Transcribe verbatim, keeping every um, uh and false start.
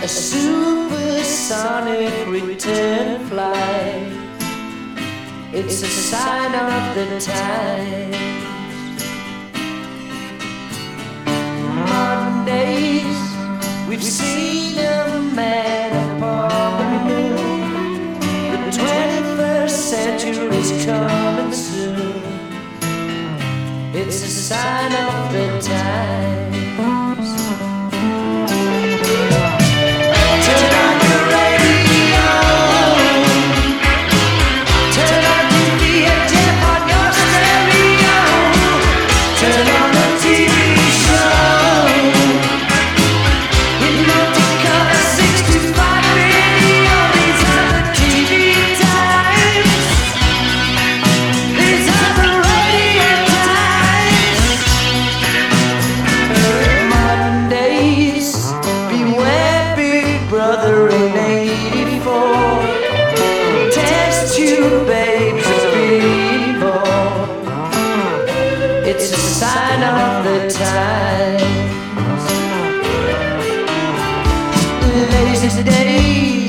a supersonic return flight. It's a sign of the times. Mondays, we've seen a man upon the moon. The twenty-first century's coming soon. It's a sign of the times. Brother in eighty-four, test tube babes are being born. It's a sign of the times. Lazy days